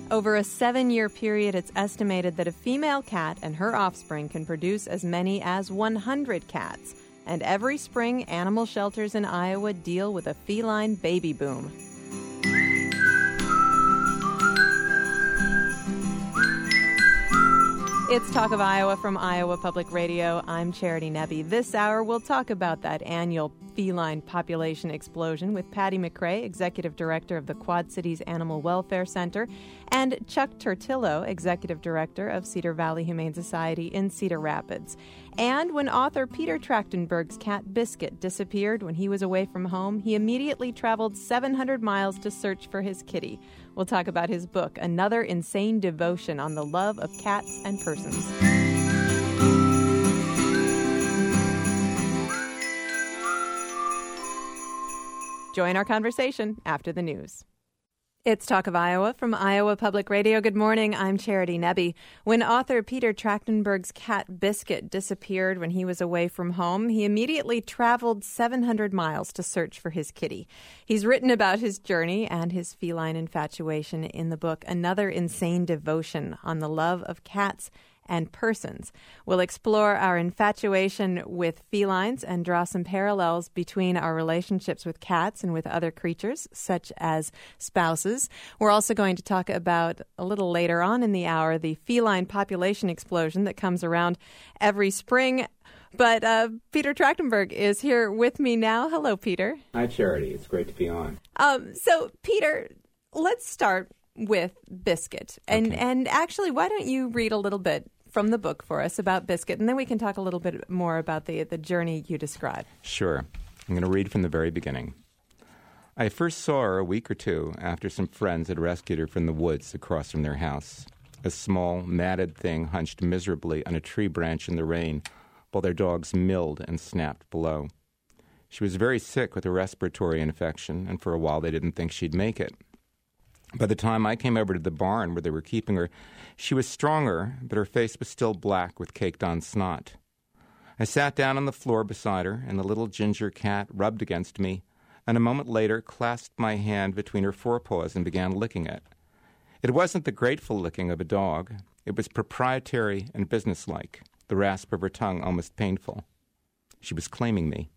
Over a 7-year period, it's estimated that a female cat and her offspring can produce as many as 100 cats. And every spring, animal shelters in Iowa deal with a feline baby boom. It's Talk of Iowa from Iowa Public Radio. I'm Charity Nebbe. This hour, we'll talk about that annual feline population explosion with Patty McRae, Executive Director of the Quad Cities Animal Welfare Center, and Chuck Tortillo, Executive Director of Cedar Valley Humane Society in Cedar Rapids. And when author Peter Trachtenberg's cat Biscuit disappeared when he was away from home, he immediately traveled 700 miles to search for his kitty. We'll talk about his book, Another Insane Devotion on the Love of Cats and Persons. Join our conversation after the news. It's Talk of Iowa from Iowa Public Radio. Good morning. I'm Charity Nebbe. When author Peter Trachtenberg's cat Biscuit disappeared when he was away from home, he immediately traveled 700 miles to search for his kitty. He's written about his journey and his feline infatuation in the book Another Insane Devotion on the Love of Cats and Persons. We'll explore our infatuation with felines and draw some parallels between our relationships with cats and with other creatures, such as spouses. We're also going to talk about, a little later on in the hour, the feline population explosion that comes around every spring. But Peter Trachtenberg is here with me now. Hello, Peter. Hi, Charity. It's great to be on. So, Peter, let's start with Biscuit. And actually, why don't you read a little bit from the book for us about Biscuit, and then we can talk a little bit more about the journey you describe. Sure. I'm going to read from the very beginning. I first saw her a week or two after some friends had rescued her from the woods across from their house. A small, matted thing hunched miserably on a tree branch in the rain while their dogs milled and snapped below. She was very sick with a respiratory infection, and for a while they didn't think she'd make it. By the time I came over to the barn where they were keeping her, she was stronger, but her face was still black with caked-on snot. I sat down on the floor beside her, and the little ginger cat rubbed against me, and a moment later clasped my hand between her forepaws and began licking it. It wasn't the grateful licking of a dog. It was proprietary and businesslike, the rasp of her tongue almost painful. She was claiming me.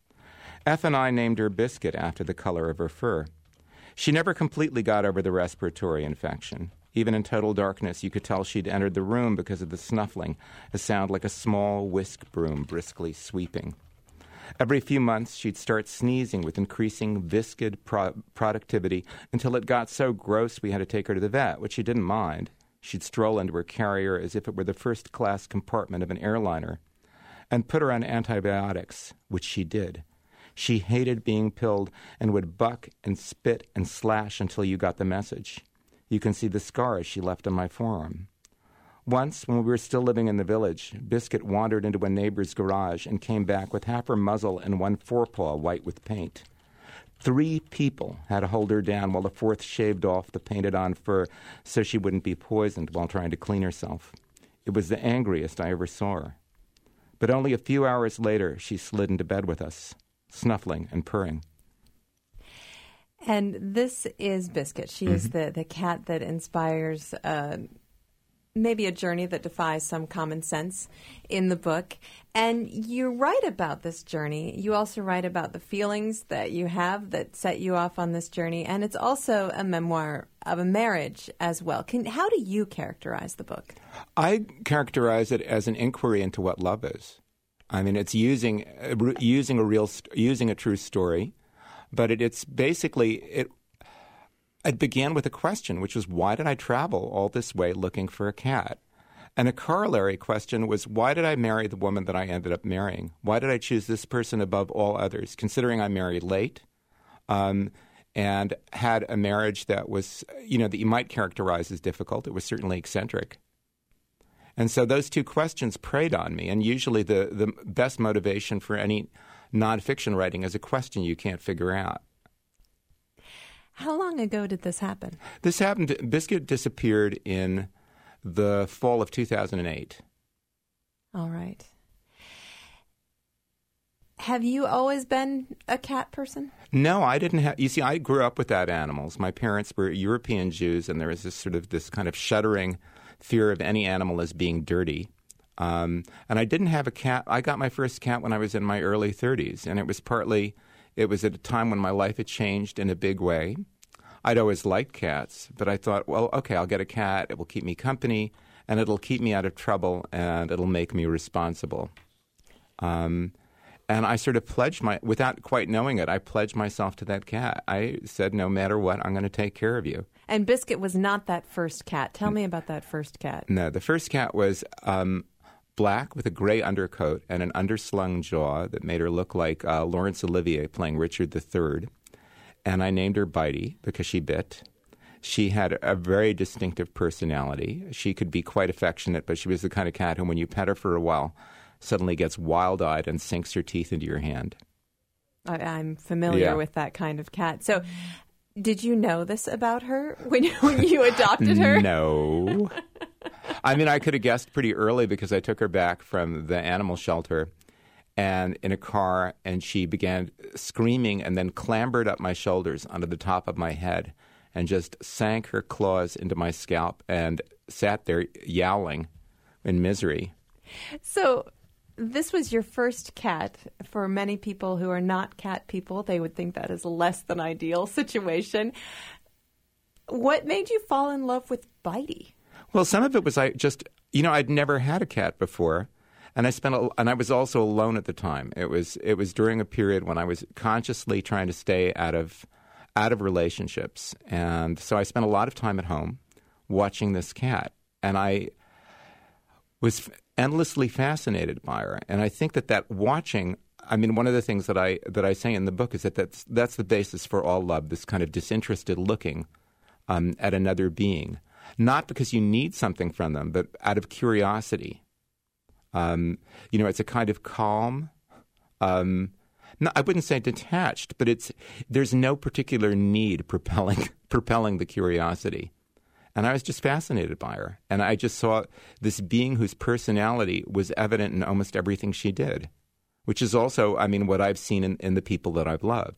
F and I named her Biscuit after the color of her fur. She never completely got over the respiratory infection. Even in total darkness, you could tell she'd entered the room because of the snuffling, a sound like a small whisk broom briskly sweeping. Every few months, she'd start sneezing with increasing viscid productivity until it got so gross we had to take her to the vet, which she didn't mind. She'd stroll into her carrier as if it were the first-class compartment of an airliner and put her on antibiotics, which she did. She hated being pilled and would buck and spit and slash until you got the message. You can see the scars she left on my forearm. Once, when we were still living in the village, Biscuit wandered into a neighbor's garage and came back with half her muzzle and one forepaw white with paint. 3 people had to hold her down while the 4th shaved off the painted-on fur so she wouldn't be poisoned while trying to clean herself. It was the angriest I ever saw her. But only a few hours later, she slid into bed with us, snuffling and purring. And this is Biscuit. She is the cat that inspires maybe a journey that defies some common sense in the book. And you write about this journey. You also write about the feelings that you have that set you off on this journey. And it's also a memoir of a marriage as well. How do you characterize the book? I characterize it as an inquiry into what love is. I mean, it's using a true story, but it's basically it began with a question, which was, why did I travel all this way looking for a cat? And a corollary question was, why did I marry the woman that I ended up marrying? Why did I choose this person above all others, considering I married late and had a marriage that was, that you might characterize as difficult? It was certainly eccentric. And so those two questions preyed on me. And usually the best motivation for any nonfiction writing is a question you can't figure out. How long ago did this happen? This happened, Biscuit disappeared in the fall of 2008. All right. Have you always been a cat person? No, I didn't have. You see, I grew up without animals. My parents were European Jews, and there was this kind of shuddering fear of any animal as being dirty. And I didn't have a cat. I got my first cat when I was in my early 30s, and it was at a time when my life had changed in a big way. I'd always liked cats, but I thought, well, okay, I'll get a cat. It will keep me company, and it'll keep me out of trouble, and it'll make me responsible. And I sort of without quite knowing it, I pledged myself to that cat. I said, no matter what, I'm going to take care of you. And Biscuit was not that first cat. Tell me about that first cat. No, the first cat was black with a gray undercoat and an underslung jaw that made her look like Laurence Olivier playing Richard III. And I named her Bitey because she bit. She had a very distinctive personality. She could be quite affectionate, but she was the kind of cat who, when you pet her for a while, suddenly gets wild-eyed and sinks her teeth into your hand. I'm familiar with that kind of cat. So did you know this about her when you adopted her? No. I mean, I could have guessed pretty early because I took her back from the animal shelter and in a car, and she began screaming and then clambered up my shoulders onto the top of my head and just sank her claws into my scalp and sat there yowling in misery. So this was your first cat. For many people who are not cat people, they would think that is a less than ideal situation. What made you fall in love with Bitey? Well, some of it was I'd never had a cat before, and I was also alone at the time. It was during a period when I was consciously trying to stay out of relationships, and so I spent a lot of time at home watching this cat, and I was endlessly fascinated by her. And I think that watching, I mean, one of the things that I say in the book is that's the basis for all love, this kind of disinterested looking at another being. Not because you need something from them, but out of curiosity. It's a kind of calm, no, I wouldn't say detached, but there's no particular need propelling the curiosity. And I was just fascinated by her. And I just saw this being whose personality was evident in almost everything she did, which is also, I mean, what I've seen in the people that I've loved.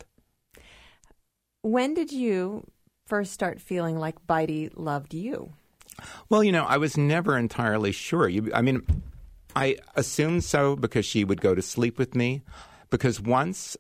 When did you first start feeling like Bitey loved you? Well, I was never entirely sure. I assumed so because she would go to sleep with me. Because once,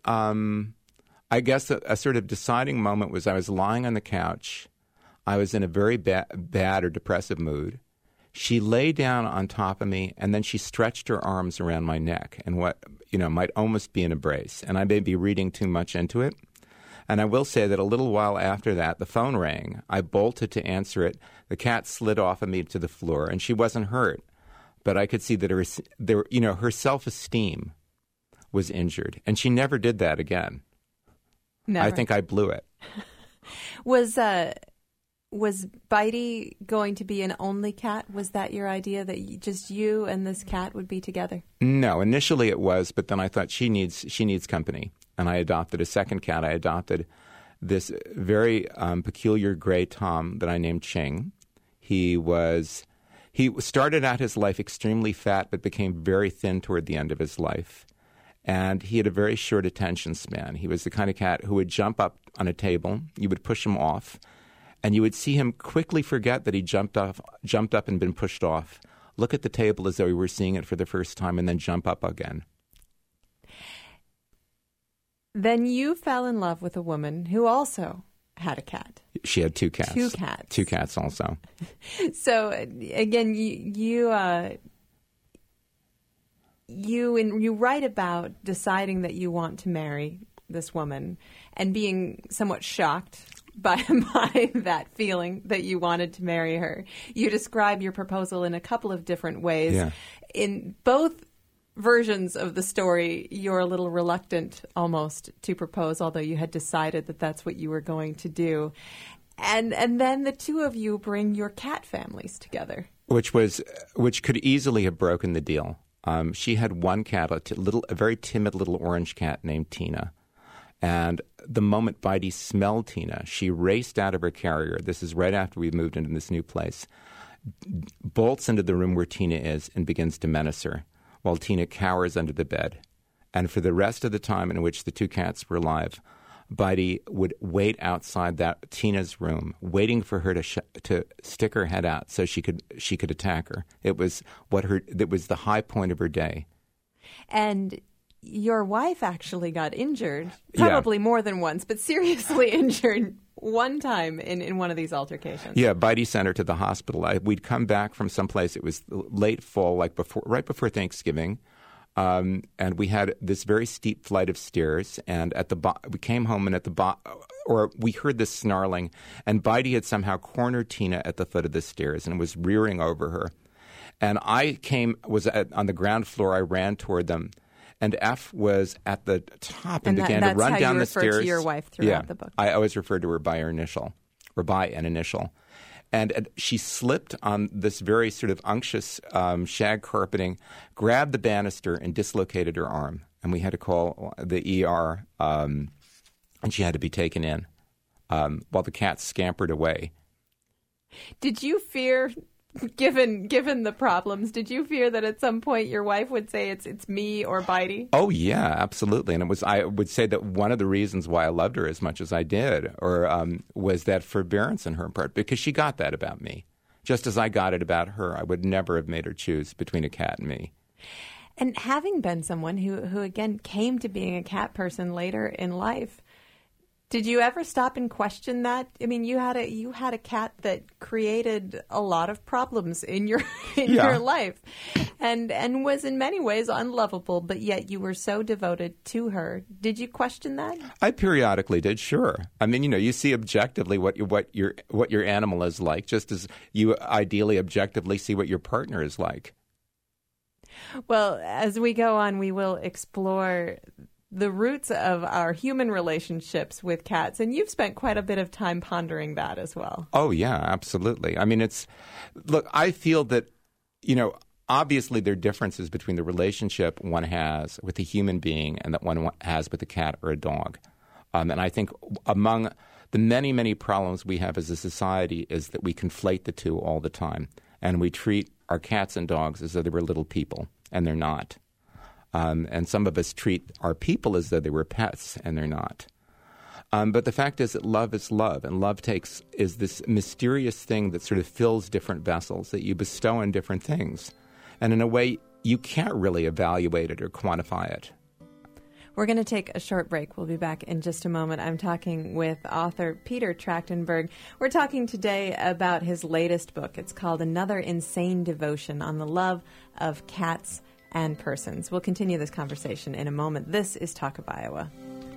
I guess a sort of deciding moment was I was lying on the couch. I was in a very bad or depressive mood. She lay down on top of me, and then she stretched her arms around my neck in what might almost be an embrace. And I may be reading too much into it. And I will say that a little while after that, the phone rang. I bolted to answer it. The cat slid off of me to the floor, and she wasn't hurt. But I could see that her self-esteem was injured, and she never did that again. Never. I think I blew it. Was Bitey going to be an only cat? Was that your idea, that just you and this cat would be together? No, initially it was, but then I thought she needs company, and I adopted a second cat. I adopted this very peculiar gray Tom that I named Ching. He started out his life extremely fat, but became very thin toward the end of his life. And he had a very short attention span. He was the kind of cat who would jump up on a table. You would push him off, and you would see him quickly forget that he jumped up and been pushed off, look at the table as though he were seeing it for the first time, and then jump up again. Then you fell in love with a woman who also had a cat. She had two cats. Two cats. Two cats also. So, again, you write about deciding that you want to marry this woman and being somewhat shocked by that feeling that you wanted to marry her. You describe your proposal in a couple of different ways. Yeah. In both versions of the story, you're a little reluctant almost to propose, although you had decided that that's what you were going to do. And then the two of you bring your cat families together. Which could easily have broken the deal. She had one cat, a very timid little orange cat named Tina. And the moment Bitey smelled Tina, she raced out of her carrier. This is right after we moved into this new place. Bolts into the room where Tina is and begins to menace her, while Tina cowers under the bed. And for the rest of the time in which the two cats were alive, Bitey would wait outside that Tina's room, waiting for her to stick her head out so she could attack her. It was the high point of her day. And your wife actually got injured, probably more than once, but seriously injured one time in one of these altercations. Yeah, Bitey sent her to the hospital. We'd come back from someplace. It was late fall, right before Thanksgiving. And we had this very steep flight of stairs, and we came home, and at the bottom, or we heard this snarling, and Bitey had somehow cornered Tina at the foot of the stairs and was rearing over her. And I on the ground floor. I ran toward them, and F was at the top and began to run down the stairs. That's how you refer to your wife throughout the book. I always referred to her by her initial, or by an initial. And she slipped on this very sort of unctuous shag carpeting, grabbed the banister, and dislocated her arm. And we had to call the ER, and she had to be taken in while the cat scampered away. Did you fear, given the problems, did you fear that at some point your wife would say it's me or Bitey? Oh yeah, absolutely. And I would say that one of the reasons why I loved her as much as I did, was that forbearance on her part, because she got that about me, just as I got it about her. I would never have made her choose between a cat and me. And having been someone who again came to being a cat person later in life, did you ever stop and question that? I mean, you had a cat that created a lot of problems in your life, and was in many ways unlovable, but yet you were so devoted to her. Did you question that? I periodically did, sure. I mean, you see objectively what your animal is like, just as you ideally objectively see what your partner is like. Well, as we go on, we will explore the roots of our human relationships with cats, and you've spent quite a bit of time pondering that as well. Oh, yeah, absolutely. I mean, I feel that, obviously there are differences between the relationship one has with a human being and that one has with a cat or a dog. And I think among the many, many problems we have as a society is that we conflate the two all the time, and we treat our cats and dogs as though they were little people, and they're not. And some of us treat our people as though they were pets, and they're not. But the fact is that love is love, and love is this mysterious thing that sort of fills different vessels that you bestow on different things. And in a way, you can't really evaluate it or quantify it. We're going to take a short break. We'll be back in just a moment. I'm talking with author Peter Trachtenberg. We're talking today about his latest book. It's called Another Insane Devotion on the Love of Cats and Persons. We'll continue this conversation in a moment. This is Talk of Iowa.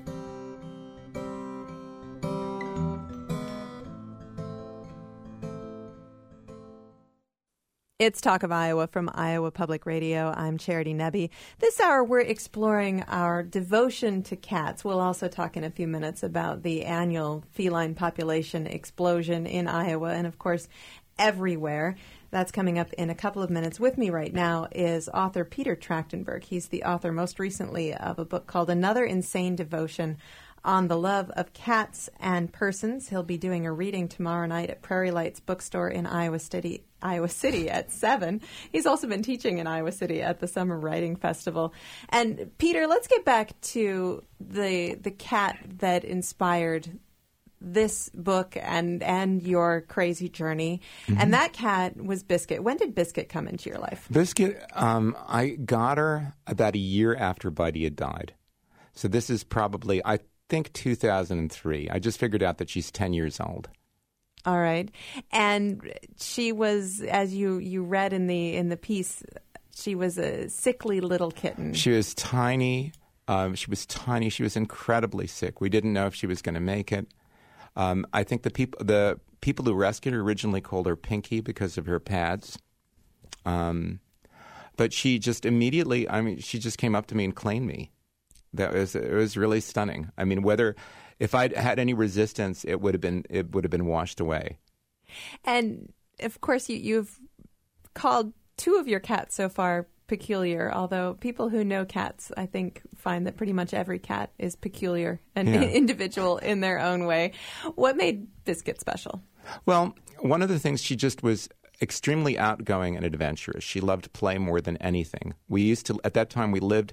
It's Talk of Iowa from Iowa Public Radio. I'm Charity Nebbe. This hour, we're exploring our devotion to cats. We'll also talk in a few minutes about the annual feline population explosion in Iowa and, of course, everywhere. That's coming up in a couple of minutes. With me right now is author Peter Trachtenberg. He's the author most recently of a book called Another Insane Devotion on the Love of Cats and Persons. He'll be doing a reading tomorrow night at Prairie Lights Bookstore in Iowa City at 7. He's also been teaching in Iowa City at the Summer Writing Festival. And Peter, let's get back to the cat that inspired this book and your crazy journey. Mm-hmm. And that cat was Biscuit. When did Biscuit come into your life? Biscuit, I got her about a year after Bitey had died. So this is probably, I think, 2003. I just figured out that she's 10 years old. All right. And she was, as you read in the piece, she was a sickly little kitten. She was tiny. She was incredibly sick. We didn't know if she was going to make it. I think the people who rescued her originally called her Pinky because of her pads. But she just immediately, she just came up to me and claimed me. It was really stunning. I mean, if I'd had any resistance, it would have been washed away. And of course, you've called two of your cats so far peculiar, although people who know cats, I think, find that pretty much every cat is peculiar and individual in their own way. What made Biscuit special? Well, one of the things, she just was extremely outgoing and adventurous. She loved play more than anything. At that time, we lived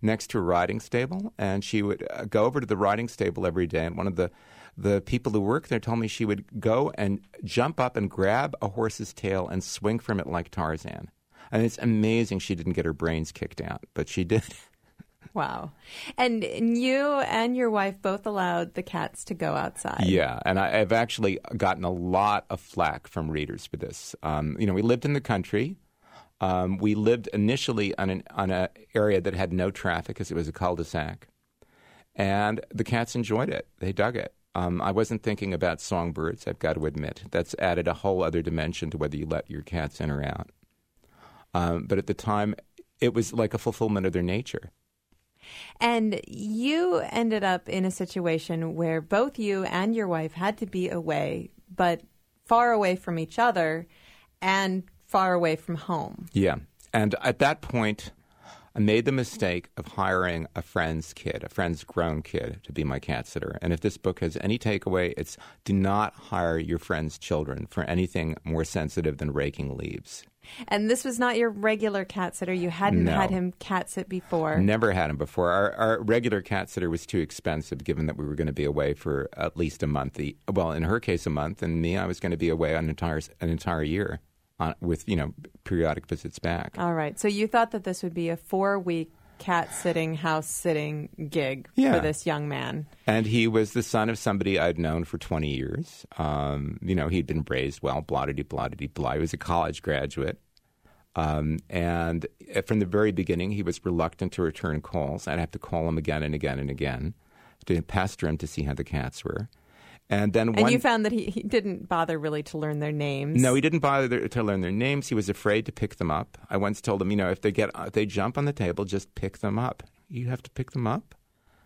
next to a riding stable, and she would go over to the riding stable every day. And one of the people who worked there told me she would go and jump up and grab a horse's tail and swing from it like Tarzan. And it's amazing she didn't get her brains kicked out, but she did. Wow. And you and your wife both allowed the cats to go outside. Yeah, and I've actually gotten a lot of flack from readers for this. We lived in the country. We lived initially on an area that had no traffic because it was a cul-de-sac. And the cats enjoyed it. They dug it. I wasn't thinking about songbirds, I've got to admit. That's added a whole other dimension to whether you let your cats in or out. But at the time, it was like a fulfillment of their nature. And you ended up in a situation where both you and your wife had to be away, but far away from each other and far away from home. Yeah. And at that point, I made the mistake of hiring a friend's grown kid, to be my cat sitter. And if this book has any takeaway, it's do not hire your friend's children for anything more sensitive than raking leaves. And this was not your regular cat sitter. You hadn't had him cat sit before. Never had him before. Our regular cat sitter was too expensive, given that we were going to be away for at least a month. Well, in her case, a month, and me, I was going to be away an entire year with periodic visits back. All right. So you thought that this would be a 4-week cat sitting, house sitting gig for this young man. And he was the son of somebody I'd known for 20 years. He'd been raised well, blah-de-dee-blah-de-dee-blah. He was a college graduate. And from the very beginning, he was reluctant to return calls. I'd have to call him again and again and again to pester him to see how the cats were. And you found that he didn't bother really to learn their names. No, he didn't bother to learn their names. He was afraid to pick them up. I once told him, if they jump on the table, just pick them up. You have to pick them up?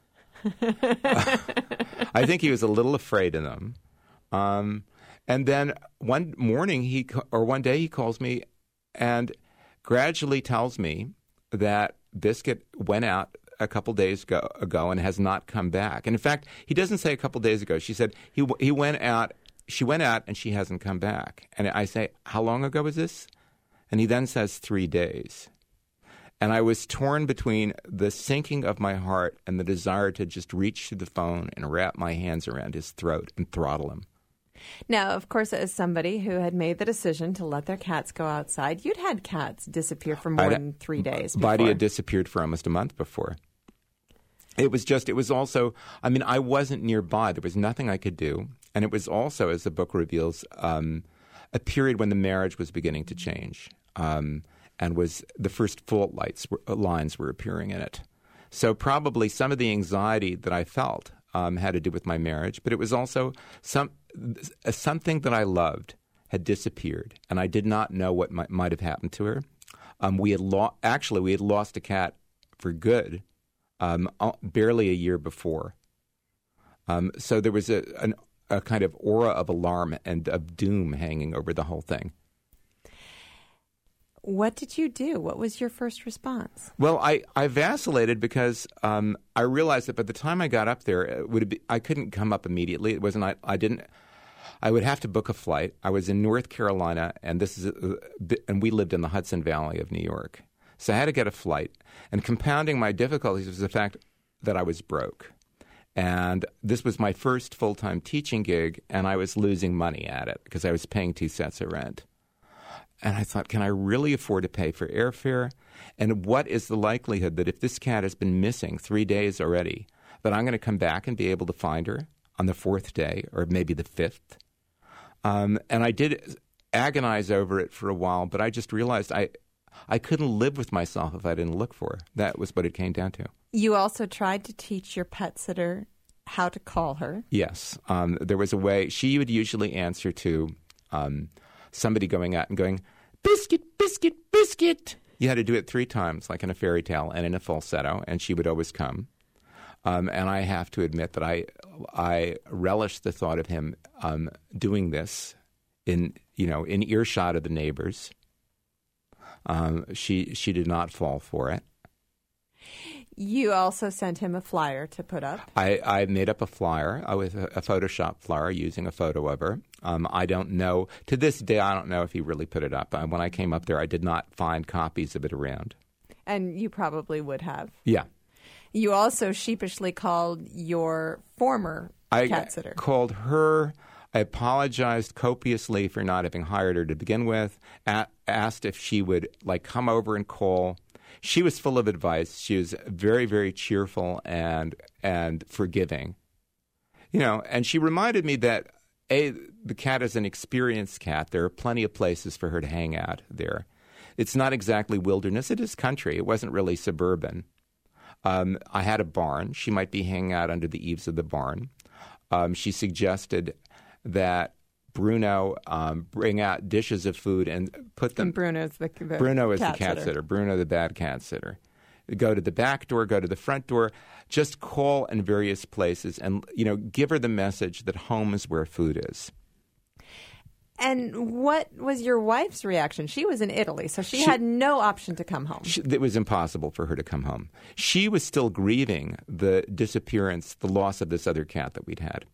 I think he was a little afraid of them. And then one day he calls me and gradually tells me that Biscuit went out a couple days ago and has not come back. And in fact, he doesn't say a couple days ago. She said he went out. She went out and she hasn't come back. And I say, how long ago was this? And he then says 3 days. And I was torn between the sinking of my heart and the desire to just reach through the phone and wrap my hands around his throat and throttle him. Now, of course, as somebody who had made the decision to let their cats go outside, you'd had cats disappear for more than 3 days before. Buddy had disappeared for almost a month before. It was also, I wasn't nearby. There was nothing I could do. And it was also, as the book reveals, a period when the marriage was beginning to change. And was the first fault lines were appearing in it. So probably some of the anxiety that I felt had to do with my marriage, but it was also something that I loved had disappeared, and I did not know what might have happened to her. We had lost a cat for good barely a year before. So there was a kind of aura of alarm and of doom hanging over the whole thing. What did you do? What was your first response? Well, I vacillated because I realized that by the time I got up there, I couldn't come up immediately. It wasn't. I would have to book a flight. I was in North Carolina, and we lived in the Hudson Valley of New York. So I had to get a flight. And compounding my difficulties was the fact that I was broke. And this was my first full-time teaching gig, and I was losing money at it because I was paying 2 sets of rent. And I thought, can I really afford to pay for airfare? And what is the likelihood that if this cat has been missing 3 days already, that I'm going to come back and be able to find her on the 4th day or maybe the 5th? And I did agonize over it for a while, but I just realized I couldn't live with myself if I didn't look for her. That was what it came down to. You also tried to teach your pet sitter how to call her. Yes. There was a way. She would usually answer to somebody going out and going, "Biscuit, biscuit, biscuit." You had to do it 3 times, like in a fairy tale, and in a falsetto, and she would always come. And I have to admit that I relished the thought of him doing this in earshot of the neighbors. She did not fall for it. You also sent him a flyer to put up. I made up a flyer with a Photoshop flyer using a photo of her. I don't know. To this day, I don't know if he really put it up. When I came up there, I did not find copies of it around. And you probably would have. Yeah. You also sheepishly called your former cat sitter. I called her. I apologized copiously for not having hired her to begin with, asked if she would come over and call. She was full of advice. She was very, very cheerful and forgiving. And she reminded me that, the cat is an experienced cat. There are plenty of places for her to hang out there. It's not exactly wilderness. It is country. It wasn't really suburban. I had a barn. She might be hanging out under the eaves of the barn. She suggested that Bruno bring out dishes of food and put them. And Bruno is the cat sitter. Bruno, the bad cat sitter. Go to the back door, go to the front door, just call in various places and, give her the message that home is where food is. And what was your wife's reaction? She was in Italy, so she had no option to come home. It was impossible for her to come home. She was still grieving the disappearance, the loss of this other cat that we'd had.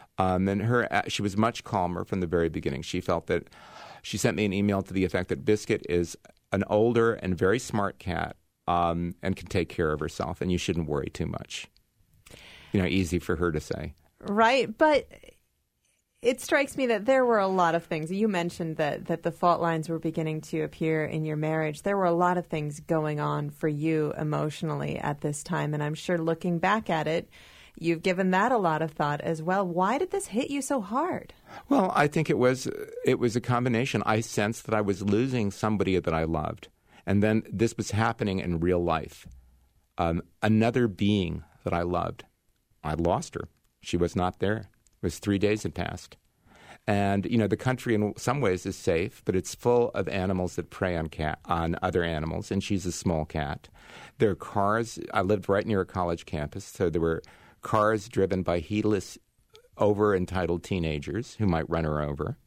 She was much calmer from the very beginning. She felt that she sent me an email to the effect that Biscuit is an older and very smart cat and can take care of herself, and you shouldn't worry too much. Easy for her to say. Right, but it strikes me that there were a lot of things. You mentioned that the fault lines were beginning to appear in your marriage. There were a lot of things going on for you emotionally at this time, and I'm sure looking back at it, you've given that a lot of thought as well. Why did this hit you so hard? Well, I think it was a combination. I sensed that I was losing somebody that I loved, and then this was happening in real life. Another being that I loved, I lost her. She was not there. It was 3 days had passed. And, the country in some ways is safe, but it's full of animals that prey on other animals, and she's a small cat. There are cars. I lived right near a college campus, so there were cars driven by heedless, over-entitled teenagers who might run her over.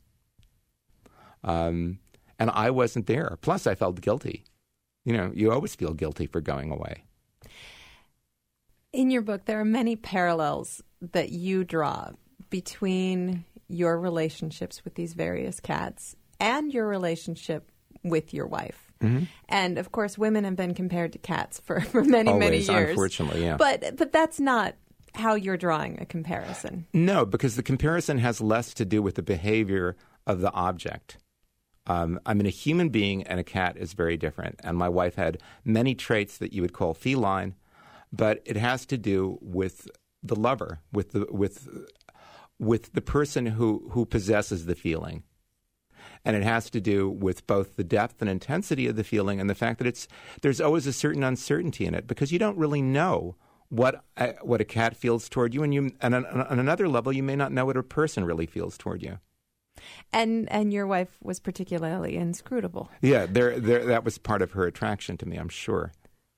And I wasn't there. Plus, I felt guilty. You always feel guilty for going away. In your book, there are many parallels that you draw between your relationships with these various cats and your relationship with your wife. Mm-hmm. And, of course, women have been compared to cats for many, always, many years. Unfortunately, yeah. But that's not how you're drawing a comparison. No, because the comparison has less to do with the behavior of the object. A human being and a cat is very different. And my wife had many traits that you would call feline, but it has to do with the lover, with the person who possesses the feeling. And it has to do with both the depth and intensity of the feeling and the fact that there's always a certain uncertainty in it because you don't really know what a cat feels toward you, and on another level, you may not know what a person really feels toward you. And your wife was particularly inscrutable. Yeah, that was part of her attraction to me, I'm sure.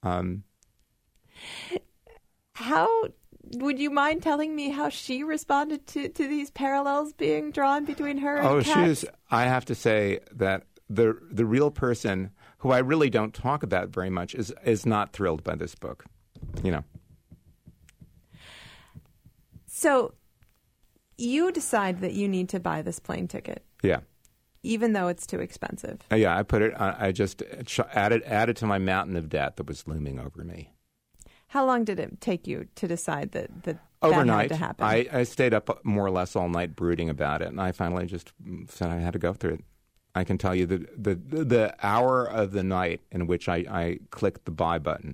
How would you mind telling me how she responded to these parallels being drawn between her and cats? I have to say that the real person, who I really don't talk about very much, is not thrilled by this book. So you decide that you need to buy this plane ticket. Yeah. Even though it's too expensive. Yeah, I put it. I just added to my mountain of debt that was looming over me. How long did it take you to decide that overnight had to happen? I stayed up more or less all night brooding about it, and I finally just said I had to go through it. I can tell you the hour of the night in which I clicked the buy button.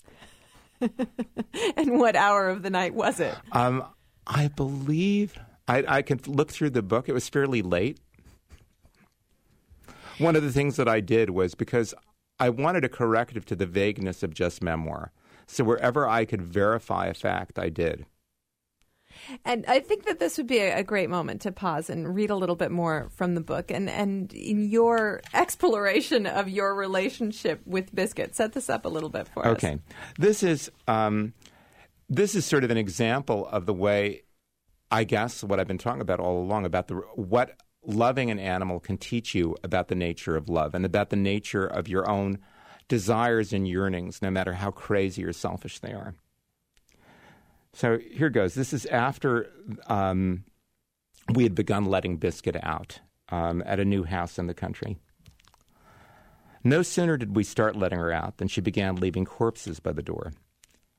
And what hour of the night was it? I believe I can look through the book. It was fairly late. One of the things that I did was because I wanted a corrective to the vagueness of just memoir. So wherever I could verify a fact, I did. And I think that this would be a great moment to pause and read a little bit more from the book. And in your exploration of your relationship with Biscuit, set this up a little bit for us. Okay. This is sort of an example of the way, I guess, what I've been talking about all along, about what loving an animal can teach you about the nature of love and about the nature of your own desires and yearnings, no matter how crazy or selfish they are. So here goes. This is after we had begun letting Biscuit out at a new house in the country. No sooner did we start letting her out than she began leaving corpses by the door.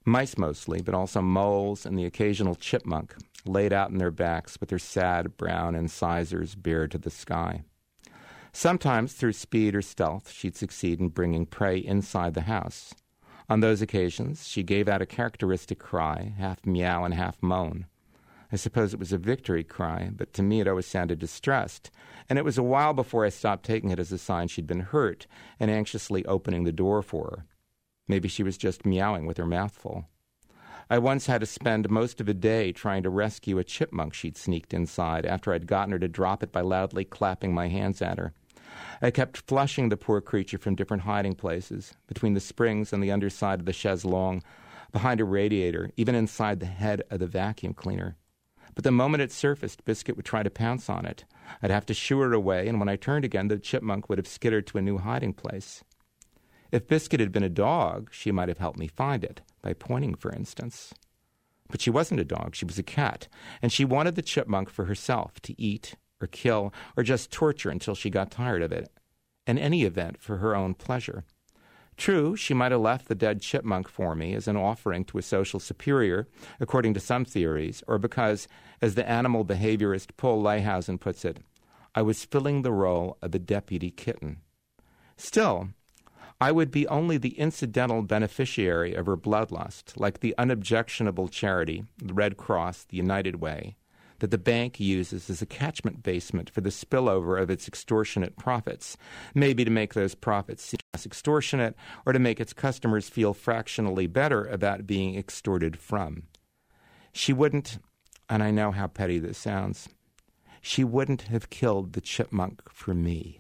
Mice mostly, but also moles and the occasional chipmunk laid out on their backs with their sad brown incisors bared to the sky. Sometimes, through speed or stealth, she'd succeed in bringing prey inside the house. On those occasions, she gave out a characteristic cry, half meow and half moan. I suppose it was a victory cry, but to me it always sounded distressed, and it was a while before I stopped taking it as a sign she'd been hurt and anxiously opening the door for her. Maybe she was just meowing with her mouth full. I once had to spend most of a day trying to rescue a chipmunk she'd sneaked inside after I'd gotten her to drop it by loudly clapping my hands at her. I kept flushing the poor creature from different hiding places, between the springs and the underside of the chaise longue, behind a radiator, even inside the head of the vacuum cleaner. But the moment it surfaced, Biscuit would try to pounce on it. I'd have to shoo her away, and when I turned again, the chipmunk would have skittered to a new hiding place. If Biscuit had been a dog, she might have helped me find it, by pointing, for instance. But she wasn't a dog, she was a cat, and she wanted the chipmunk for herself, to eat, or kill, or just torture until she got tired of it. In any event, for her own pleasure. True, she might have left the dead chipmunk for me as an offering to a social superior, according to some theories, or because, as the animal behaviorist Paul Leyhausen puts it, I was filling the role of a deputy kitten. Still, I would be only the incidental beneficiary of her bloodlust, like the unobjectionable charity, the Red Cross, the United Way, that the bank uses as a catchment basement for the spillover of its extortionate profits, maybe to make those profits seem less extortionate or to make its customers feel fractionally better about being extorted from. She wouldn't, and I know how petty this sounds, she wouldn't have killed the chipmunk for me.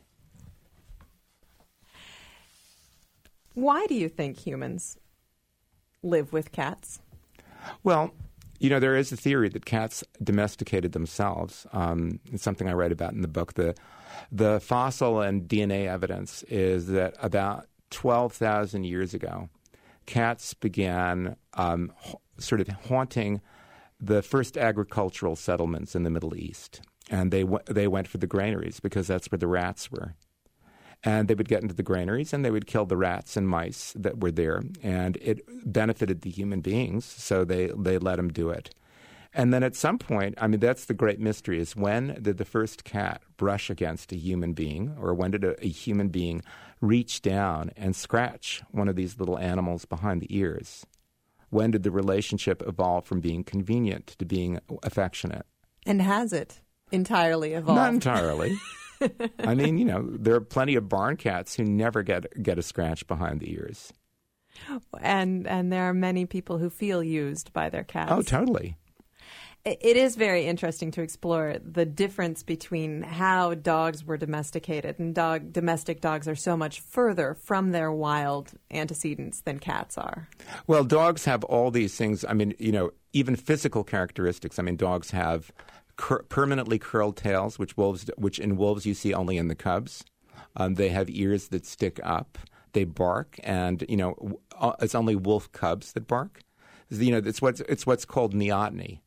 Why do you think humans live with cats? Well, you know, there is a theory that cats domesticated themselves. It's something I write about in the book. The fossil and DNA evidence is that about 12,000 years ago, cats began sort of haunting the first agricultural settlements in the Middle East. And they went for the granaries because that's where the rats were. And they would get into the granaries and they would kill the rats and mice that were there. And it benefited the human beings, so they let them do it. And then at some point, I mean, that's the great mystery, is when did the first cat brush against a human being, or when did a human being reach down and scratch one of these little animals behind the ears? When did the relationship evolve from being convenient to being affectionate? And has it entirely evolved? Not entirely. I mean, you know, there are plenty of barn cats who never get a scratch behind the ears. And there are many people who feel used by their cats. Oh, totally. It is very interesting to explore the difference between how dogs were domesticated. And domestic dogs are so much further from their wild antecedents than cats are. Well, dogs have all these things. I mean, you know, even physical characteristics. I mean, dogs have permanently curled tails, which in wolves you see only in the cubs. They have ears that stick up. They bark, and you know it's only wolf cubs that bark. You know, it's what's called neoteny.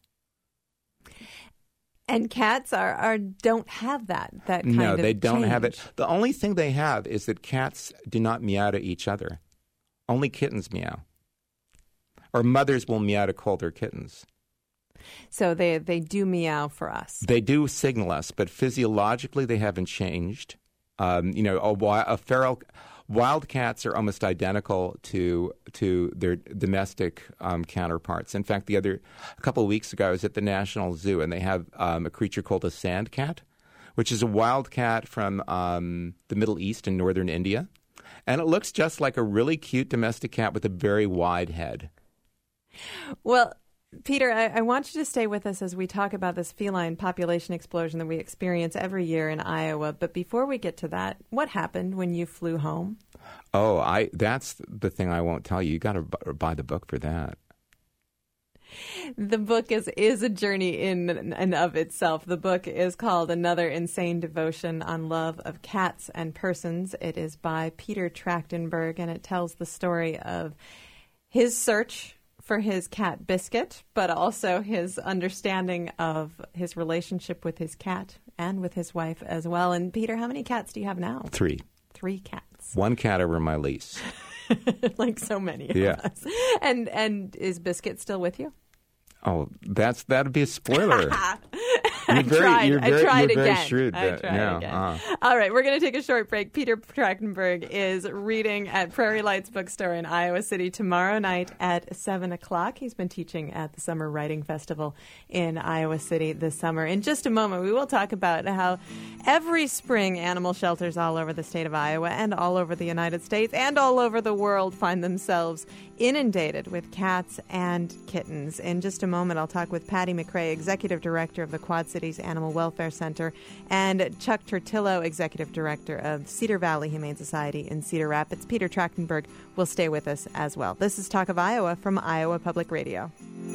And cats don't have that kind of No, they don't change. have it. The only thing they have is that cats do not meow to each other. Only kittens meow, or mothers will meow to call their kittens. So they do meow for us. They do signal us, but physiologically they haven't changed. You know, wild cats are almost identical to their domestic counterparts. In fact, a couple of weeks ago, I was at the National Zoo, and they have a creature called a sand cat, which is a wild cat from the Middle East and northern India. And it looks just like a really cute domestic cat with a very wide head. Well, Peter, I want you to stay with us as we talk about this feline population explosion that we experience every year in Iowa. But before we get to that, what happened when you flew home? Oh, that's the thing I won't tell you. You got to buy the book for that. The book is a journey in and of itself. The book is called Another Insane Devotion on Love of Cats and Persons. It is by Peter Trachtenberg, and it tells the story of his search for his cat Biscuit, but also his understanding of his relationship with his cat and with his wife as well. And Peter, how many cats do you have now? 3. 3 cats. 1 cat over my lease. like so many of us. And is Biscuit still with you? Oh, that'd be a spoiler. I tried again. Shrewd. Again. All right, we're going to take a short break. Peter Trachtenberg is reading at Prairie Lights Bookstore in Iowa City tomorrow night at 7 o'clock. He's been teaching at the Summer Writing Festival in Iowa City this summer. In just a moment, we will talk about how every spring animal shelters all over the state of Iowa and all over the United States and all over the world find themselves inundated with cats and kittens. In just a moment, I'll talk with Patty McRae, Executive Director of the Quad Cities Animal Welfare Center, and Chuck Tortillo, Executive Director of Cedar Valley Humane Society in Cedar Rapids. Peter Trachtenberg will stay with us as well. This is Talk of Iowa from Iowa Public Radio.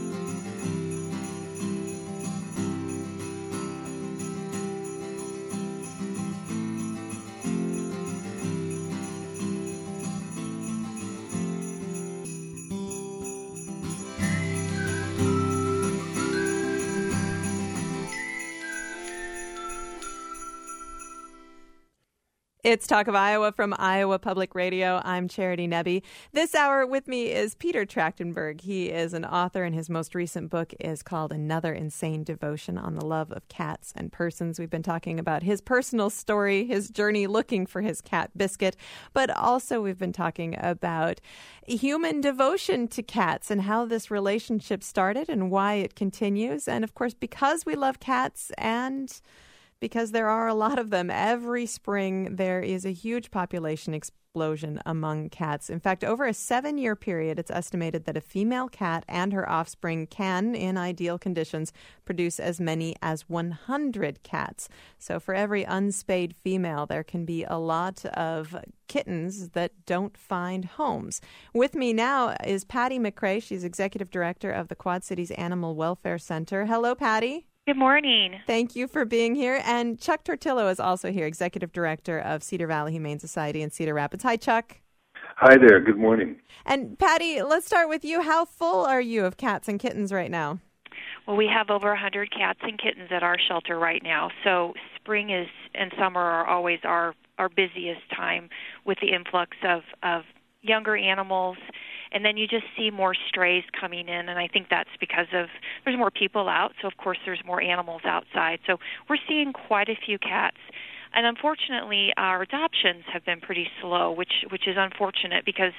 It's Talk of Iowa from Iowa Public Radio. I'm Charity Nebbe. This hour with me is Peter Trachtenberg. He is an author, and his most recent book is called Another Insane Devotion on the Love of Cats and Persons. We've been talking about his personal story, his journey looking for his cat Biscuit, but also we've been talking about human devotion to cats and how this relationship started and why it continues. And of course, because we love cats and because there are a lot of them, every spring there is a huge population explosion among cats. In fact, over a 7-year period, it's estimated that a female cat and her offspring can, in ideal conditions, produce as many as 100 cats. So for every unspayed female, there can be a lot of kittens that don't find homes. With me now is Patty McRae. She's Executive Director of the Quad Cities Animal Welfare Center. Hello, Patty. Good morning. Thank you for being here. And Chuck Tortillo is also here, Executive Director of Cedar Valley Humane Society in Cedar Rapids. Hi, Chuck. Hi there. Good morning. And Patty, let's start with you. How full are you of cats and kittens right now? Well, we have over 100 cats and kittens at our shelter right now. So spring is and summer are always our busiest time with the influx of younger animals. And then you just see more strays coming in, and I think that's because there's more people out, so of course there's more animals outside. So we're seeing quite a few cats. And unfortunately, our adoptions have been pretty slow, which is unfortunate because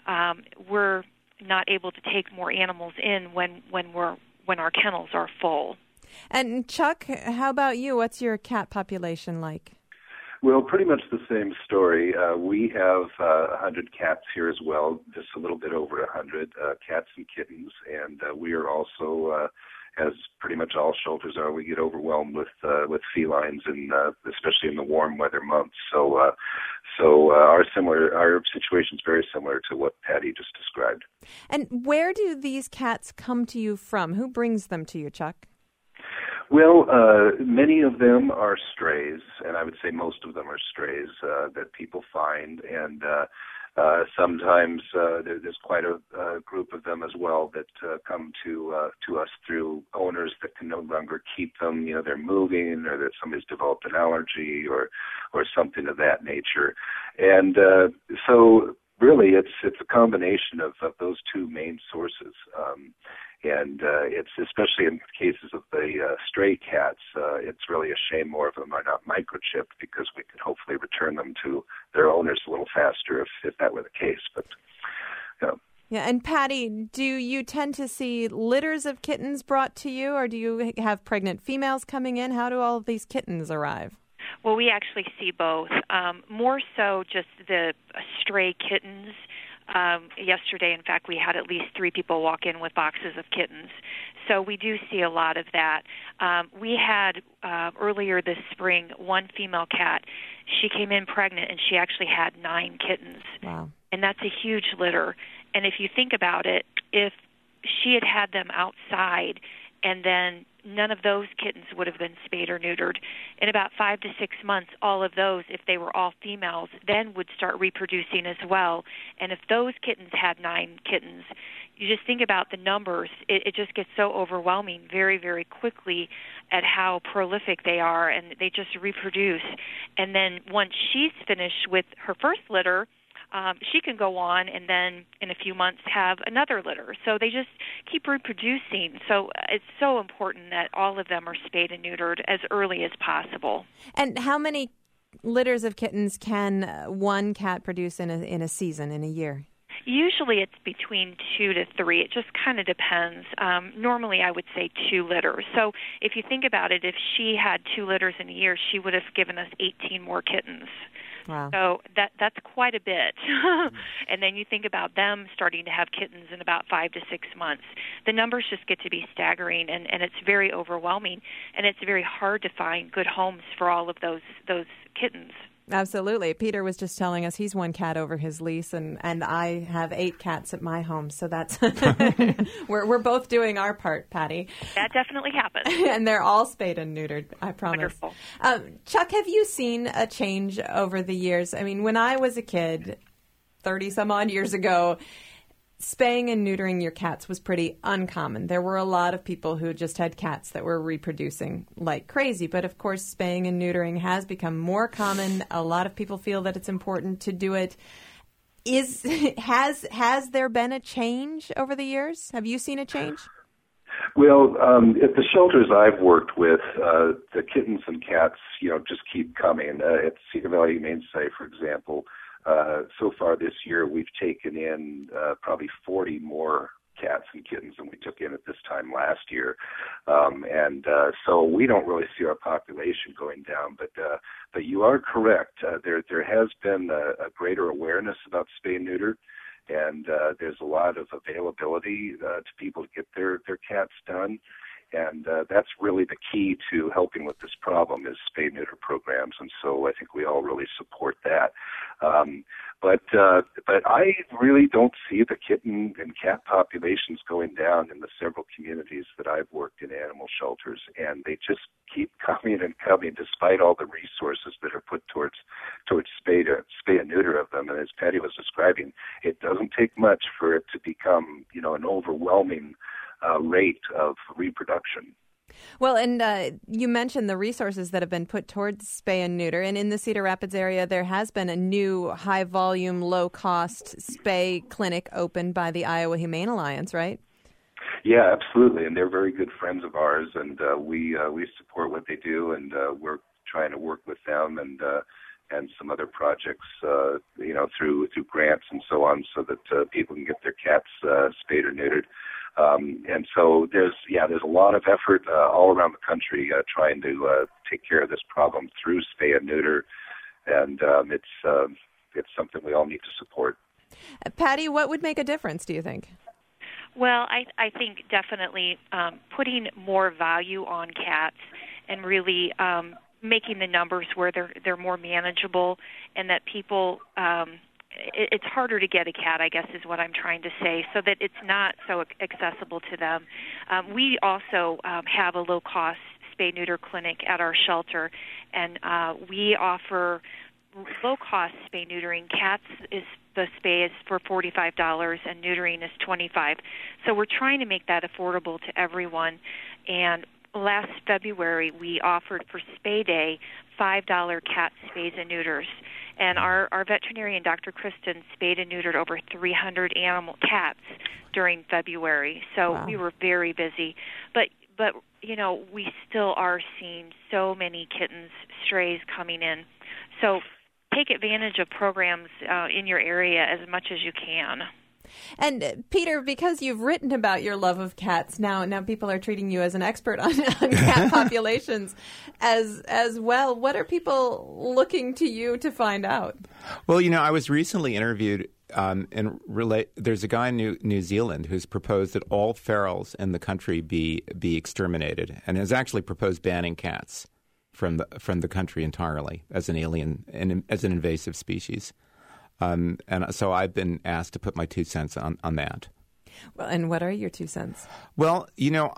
we're not able to take more animals in when our kennels are full. And Chuck, how about you? What's your cat population like? Well, pretty much the same story. We have 100 cats here as well, just a little bit over 100 cats and kittens, and we are also, as pretty much all shelters are, we get overwhelmed with felines, and especially in the warm weather months. So our situation is very similar to what Patty just described. And where do these cats come to you from? Who brings them to you, Chuck? Well, many of them are strays, and I would say most of them are strays that people find, and sometimes there's quite a group of them as well that come to us through owners that can no longer keep them. You know, they're moving, or that somebody's developed an allergy, or something of that nature, and so really it's a combination of those two main sources. And it's especially in cases of the stray cats, it's really a shame more of them are not microchipped, because we could hopefully return them to their owners a little faster if that were the case. But yeah, and Patty, do you tend to see litters of kittens brought to you, or do you have pregnant females coming in? How do all of these kittens arrive? Well, we actually see both. More so just the stray kittens. Yesterday, in fact, we had at least 3 people walk in with boxes of kittens. So we do see a lot of that. We had earlier this spring one female cat. She came in pregnant, and she actually had 9 kittens. Wow. And that's a huge litter. And if you think about it, if she had them outside and then none of those kittens would have been spayed or neutered, in about 5 to 6 months, all of those, if they were all females, then would start reproducing as well. And if those kittens had 9 kittens, you just think about the numbers. It just gets so overwhelming very, very quickly at how prolific they are, and they just reproduce. And then once she's finished with her first litter, she can go on and then in a few months have another litter. So they just keep reproducing. So it's so important that all of them are spayed and neutered as early as possible. And how many litters of kittens can one cat produce in a season, in a year? Usually it's between 2 to 3. It just kind of depends. Normally I would say 2 litters. So if you think about it, if she had 2 litters in a year, she would have given us 18 more kittens. Wow. So that's quite a bit. And then you think about them starting to have kittens in about 5 to 6 months. The numbers just get to be staggering, and it's very overwhelming, and it's very hard to find good homes for all of those kittens. Absolutely. Peter was just telling us he's 1 cat over his lease, and I have 8 cats at my home. So that's we're both doing our part, Patty. That definitely happens. And they're all spayed and neutered, I promise. Wonderful. Chuck, have you seen a change over the years? I mean, when I was a kid, 30-some-odd years ago, spaying and neutering your cats was pretty uncommon. There were a lot of people who just had cats that were reproducing like crazy. But, of course, spaying and neutering has become more common. A lot of people feel that it's important to do it. Has there been a change over the years? Have you seen a change? Well, at the shelters I've worked with, the kittens and cats, just keep coming. At Cedar Valley Humane Society, for example, so far this year, we've taken in probably 40 more cats and kittens than we took in at this time last year. So we don't really see our population going down. But you are correct. There has been a greater awareness about spay and neuter, and there's a lot of availability to people to get their cats done. And that's really the key to helping with this problem is spay-neuter programs, and so I think we all really support that. But I really don't see the kitten and cat populations going down in the several communities that I've worked in animal shelters, and they just keep coming and coming despite all the resources that are put towards spay and neuter of them. And as Patty was describing, it doesn't take much for it to become, an overwhelming rate of reproduction. Well, and you mentioned the resources that have been put towards spay and neuter. And in the Cedar Rapids area, there has been a new high-volume, low-cost spay clinic opened by the Iowa Humane Alliance, right? Yeah, absolutely. And they're very good friends of ours, and we support what they do, and we're trying to work with them and some other projects, through grants and so on, so that people can get their cats spayed or neutered. And so there's a lot of effort all around the country trying to take care of this problem through spay and neuter, and it's something we all need to support. Patty, what would make a difference, do you think? Well, I think definitely putting more value on cats and really making the numbers where they're more manageable, and that people it's harder to get a cat, I guess is what I'm trying to say, so that it's not so accessible to them. We also have a low-cost spay-neuter clinic at our shelter, and we offer low-cost spay-neutering. Cats the spay is for $45 and neutering is $25. So we're trying to make that affordable to everyone. And last February, we offered for Spay Day $5 cat spays and neuters. And our veterinarian, Dr. Kristen, spayed and neutered over 300 cats during February. So wow. We were very busy. But we still are seeing so many kittens, strays coming in. So take advantage of programs in your area as much as you can. And Peter, because you've written about your love of cats, now people are treating you as an expert on cat populations as well. What are people looking to you to find out? Well, I was recently interviewed there's a guy in New Zealand who's proposed that all ferals in the country be exterminated, and has actually proposed banning cats from the country entirely as an alien and as an invasive species. And so I've been asked to put my 2 cents on that. Well, and what are your 2 cents? Well,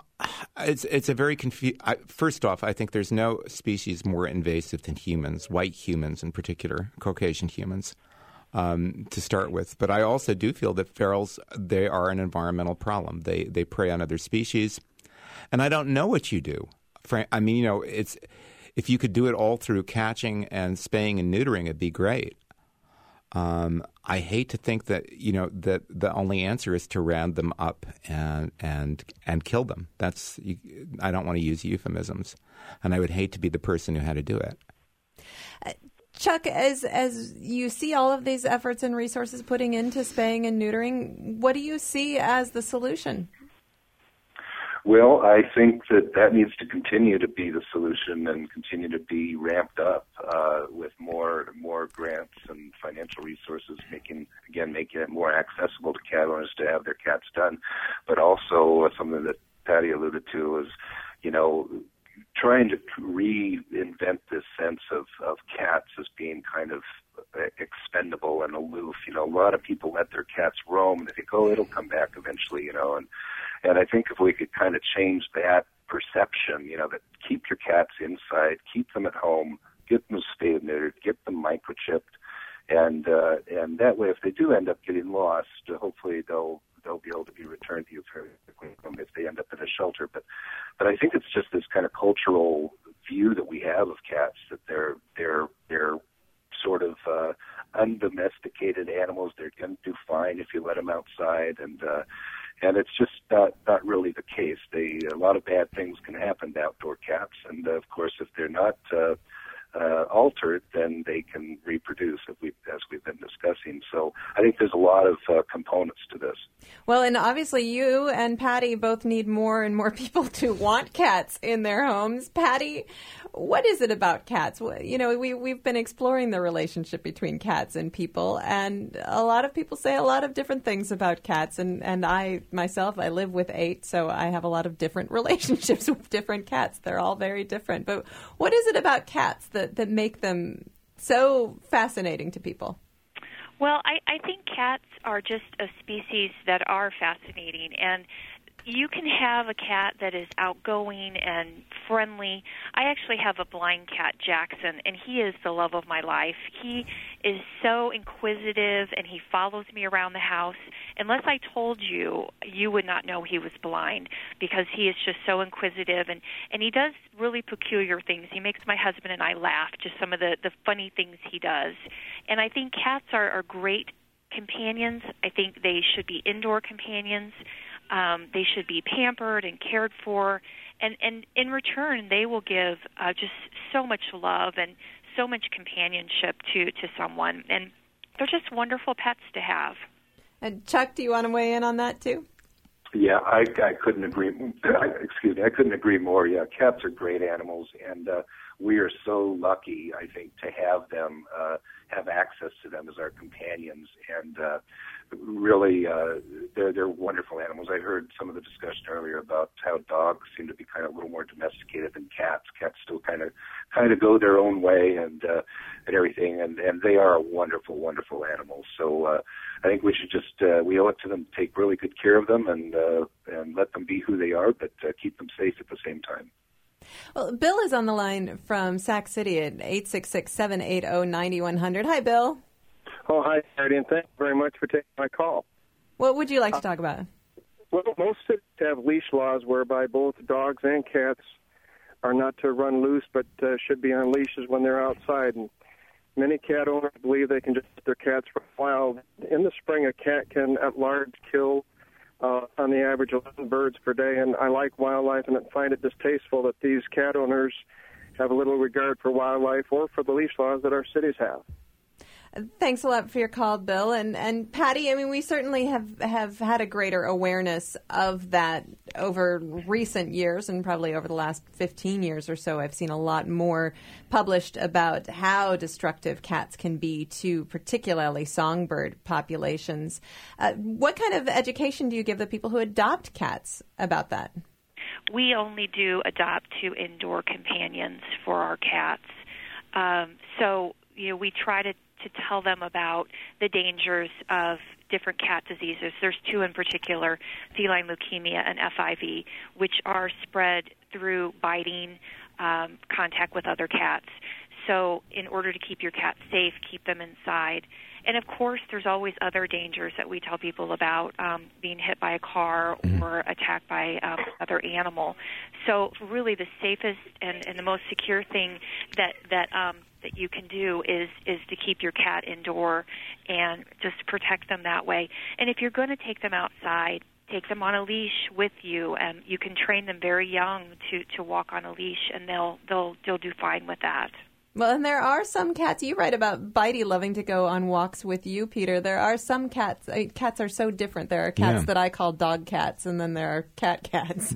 it's a very first off, I think there's no species more invasive than humans, white humans in particular, Caucasian humans, to start with. But I also do feel that ferals, they are an environmental problem. They prey on other species. And I don't know what you do. I mean, if you could do it all through catching and spaying and neutering, it'd be great. I hate to think that that the only answer is to round them up and kill them. I don't want to use euphemisms, and I would hate to be the person who had to do it. Chuck, as you see all of these efforts and resources putting into spaying and neutering, what do you see as the solution? Well, I think that needs to continue to be the solution and continue to be ramped up with more grants and financial resources, making it more accessible to cat owners to have their cats done. But also something that Patty alluded to is, trying to reinvent this sense of cats as being kind of expendable and aloof. A lot of people let their cats roam and they think, oh, it'll come back eventually, and I think if we could kind of change that perception, that keep your cats inside, keep them at home, get them spayed and neutered, get them microchipped, and that way, if they do end up getting lost, hopefully they'll be able to be returned to you fairly quickly if they end up in a shelter. But I think it's just this kind of cultural view that we have of cats, that they're sort of undomesticated animals. They're going to do fine if you let them outside, and it's just not really the case. A lot of bad things can happen to outdoor cats, and of course, if they're not altered, then they can reproduce, as we've been discussing. So I think there's a lot of components to this. Well, and obviously you and Patty both need more and more people to want cats in their homes. Patty, what is it about cats? We've been exploring the relationship between cats and people, and a lot of people say a lot of different things about cats. And I myself, I live with 8, so I have a lot of different relationships with different cats. They're all very different. But what is it about cats that make them so fascinating to people? Well, I think cats are just a species that are fascinating, and you can have a cat that is outgoing and friendly. I actually have a blind cat, Jackson, and he is the love of my life. He is so inquisitive, and he follows me around the house. Unless I told you, you would not know he was blind, because he is just so inquisitive, and he does really peculiar things. He makes my husband and I laugh, just some of the funny things he does. And I think cats are great companions. I think they should be indoor companions. They should be pampered and cared for, and in return, they will give just so much love and so much companionship to someone, and they're just wonderful pets to have. And Chuck, do you want to weigh in on that too? Yeah, I couldn't agree. Excuse me, I couldn't agree more. Yeah, cats are great animals, and we are so lucky, I think, to have them, have access to them as our companions, and really, they're wonderful animals. I heard some of the discussion earlier about how dogs seem to be kind of a little more domesticated than cats. Cats still kind of go their own way and everything, and they are a wonderful, wonderful animal. So I think we should just we owe it to them to take really good care of them and let them be who they are, but keep them safe at the same time. Well, Bill is on the line from Sac City at 866-780-9100. Hi, Bill. Oh, hi, Patty, and thank you very much for taking my call. What would you like to talk about? Well, most cities have leash laws whereby both dogs and cats are not to run loose, but should be on leashes when they're outside. And many cat owners believe they can just let their cats run wild. In the spring, a cat can, at large, kill on the average 11 birds per day. And I like wildlife and find it distasteful that these cat owners have a little regard for wildlife or for the leash laws that our cities have. Thanks a lot for your call, Bill. And Patty, I mean, we certainly have had a greater awareness of that over recent years, and probably over the last 15 years or so. I've seen a lot more published about how destructive cats can be to particularly songbird populations. What kind of education do you give the people who adopt cats about that? We only do adopt to indoor companions for our cats. So, we try to tell them about the dangers of different cat diseases. There's 2 in particular, feline leukemia and FIV, which are spread through biting, contact with other cats. So in order to keep your cat safe, keep them inside. And, of course, there's always other dangers that we tell people about, being hit by a car or attacked by another animal. So really the safest and the most secure thing that that you can do is to keep your cat indoor and just protect them that way. And if you're going to take them outside, take them on a leash with you, and you can train them very young to walk on a leash, and they'll do fine with that. Well, and there are some cats, you write about Bitey loving to go on walks with you, Peter. There are some cats, cats are so different. There are cats that I call dog cats, and then there are cats.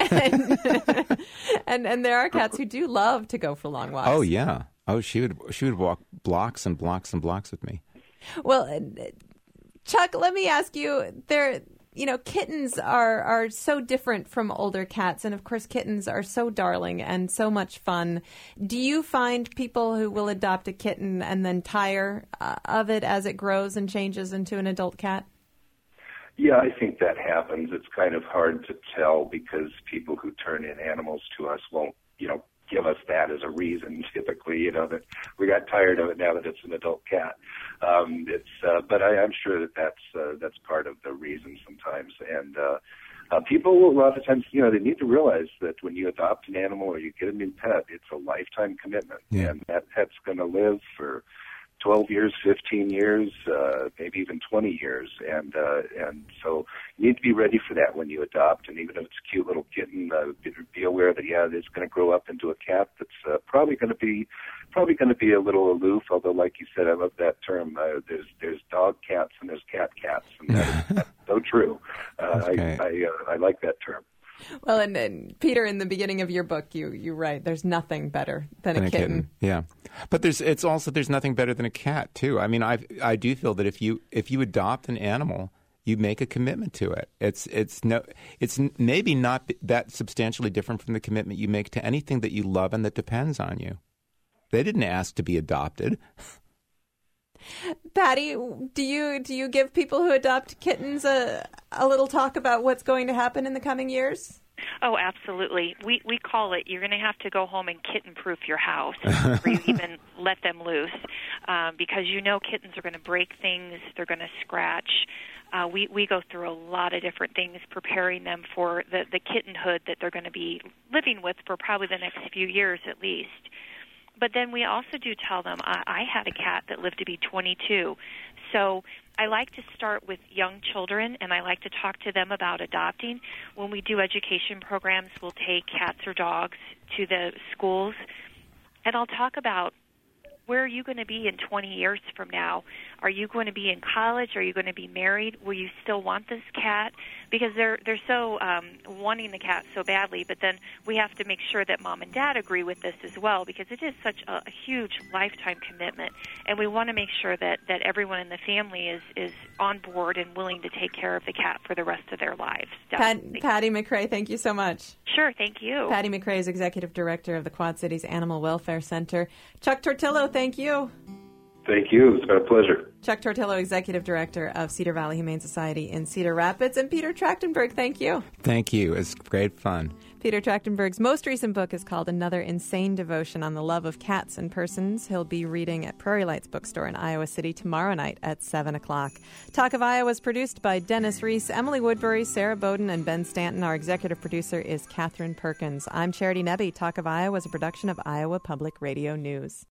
and there are cats who do love to go for long walks. Oh, yeah. Oh, she would walk blocks and blocks and blocks with me. Well, Chuck, let me ask you, kittens are so different from older cats. And, of course, kittens are so darling and so much fun. Do you find people who will adopt a kitten and then tire of it as it grows and changes into an adult cat? Yeah, I think that happens. It's kind of hard to tell because people who turn in animals to us won't, give us that as a reason typically, that we got tired of it now that it's an adult cat. But I'm sure that's part of the reason sometimes. And people will, a lot of times, they need to realize that when you adopt an animal or you get a new pet, it's a lifetime commitment. Yeah. And that pet's going to live for 12 years, 15 years, maybe even 20 years. And so you need to be ready for that when you adopt. And even if it's a cute little kitten, be aware that, it's going to grow up into a cat that's probably going to be a little aloof, although, like you said, I love that term. There's dog cats and there's cat cats, and that's so true. Okay. I like that term. Well, and Peter, in the beginning of your book, you write there's nothing better than a kitten. Yeah, but there's nothing better than a cat too. I mean, I do feel that if you adopt an animal, you make a commitment to it. It's maybe not that substantially different from the commitment you make to anything that you love and that depends on you. They didn't ask to be adopted. Patty, do you give people who adopt kittens a little talk about what's going to happen in the coming years? Oh, absolutely. We call it, you're going to have to go home and kitten-proof your house before you even let them loose, because kittens are going to break things, they're going to scratch. We go through a lot of different things preparing them for the kittenhood that they're going to be living with for probably the next few years at least. But then we also do tell them, I had a cat that lived to be 22. So I like to start with young children, and I like to talk to them about adopting. When we do education programs, we'll take cats or dogs to the schools, and I'll talk about, where are you going to be in 20 years from now? Are you going to be in college? Are you going to be married? Will you still want this cat? Because they're so wanting the cat so badly, but then we have to make sure that mom and dad agree with this as well, because it is such a huge lifetime commitment, and we want to make sure that everyone in the family is on board and willing to take care of the cat for the rest of their lives. Patty McRae, thank you so much. Sure, thank you. Patty McRae is Executive Director of the Quad Cities Animal Welfare Center. Chuck Tortillo, thank you. Thank you. It's been a pleasure. Chuck Tortillo, Executive Director of Cedar Valley Humane Society in Cedar Rapids. And Peter Trachtenberg, thank you. Thank you. It's great fun. Peter Trachtenberg's most recent book is called Another Insane Devotion on the Love of Cats and Persons. He'll be reading at Prairie Lights Bookstore in Iowa City tomorrow night at 7 o'clock. Talk of Iowa is produced by Dennis Reese, Emily Woodbury, Sarah Bowden, and Ben Stanton. Our executive producer is Catherine Perkins. I'm Charity Nebbe. Talk of Iowa is a production of Iowa Public Radio News.